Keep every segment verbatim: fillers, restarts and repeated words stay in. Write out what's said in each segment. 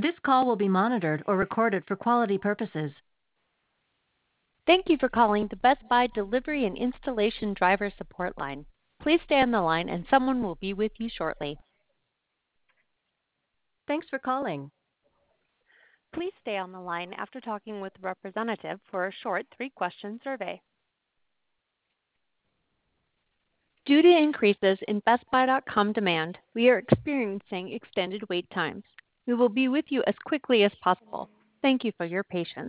This call will be monitored or recorded for quality purposes. Thank you for calling the Best Buy Delivery and Installation Driver Support Line. Please stay on the line and someone will be with you shortly. Thanks for calling. Please stay on the line after talking with a representative for a short three-question survey. Due to increases in Best Buy dot com demand, we are experiencing extended wait times. We will be with you as quickly as possible. Thank you for your patience.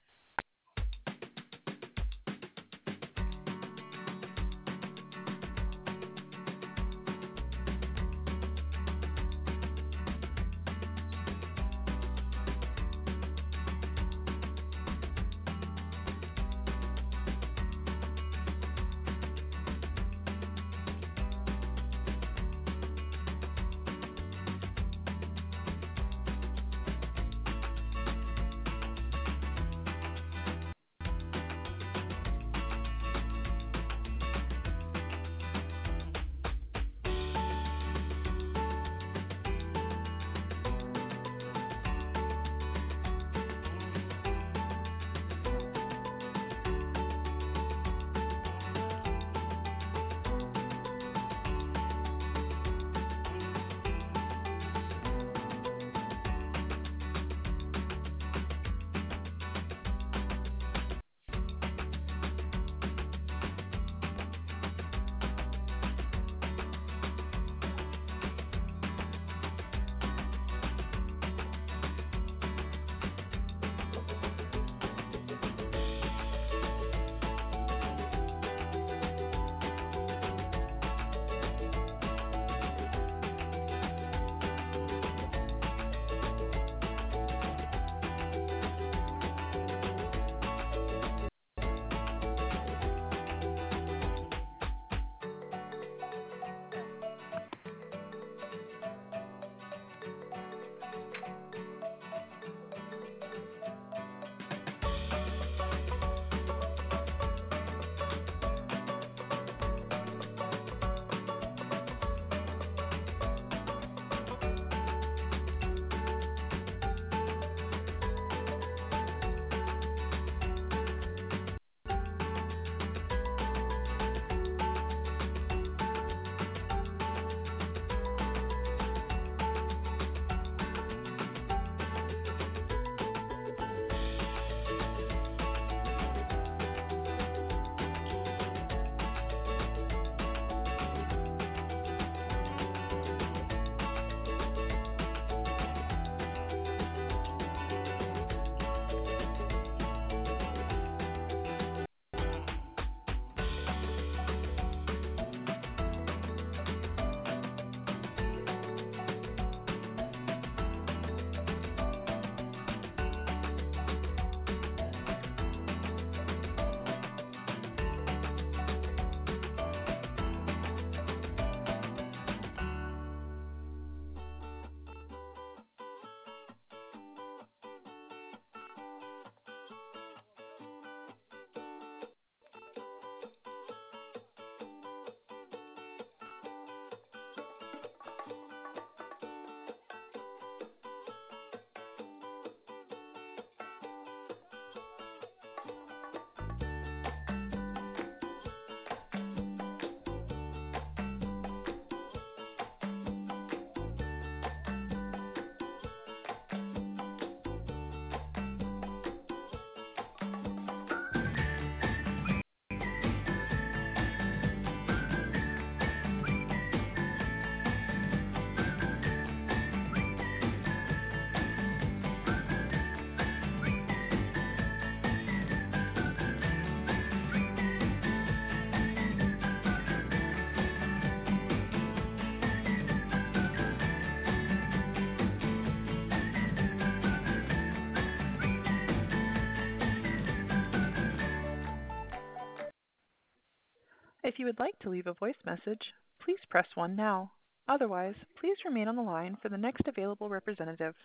If you would like to leave a voice message, please press one now. Otherwise, please remain on the line for the next available representative.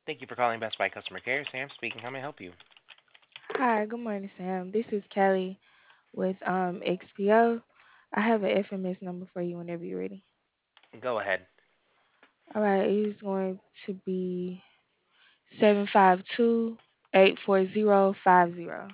Thank you for calling Best Buy customer care. Sam speaking. How may I help you? Hi, good morning, Sam. This is Kelly with um X P O. I have an F M S number for you whenever you're ready. Go ahead. All right, it is going to be seven five two eight four zero five zero.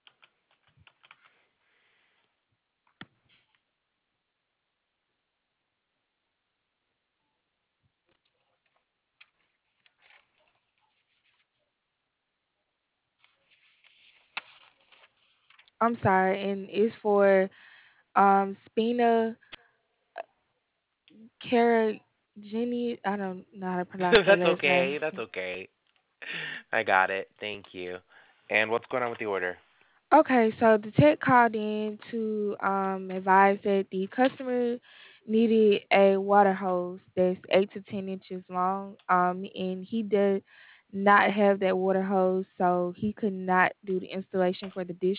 I'm sorry, and it's for um Spina Caragini. I don't know how to pronounce her That's last name. okay. That's okay. I got it. Thank you. And what's going on with the order? Okay, so the tech called in to um, advise that the customer needed a water hose that's eight to ten inches long, um, and he did not have that water hose, so he could not do the installation for the dish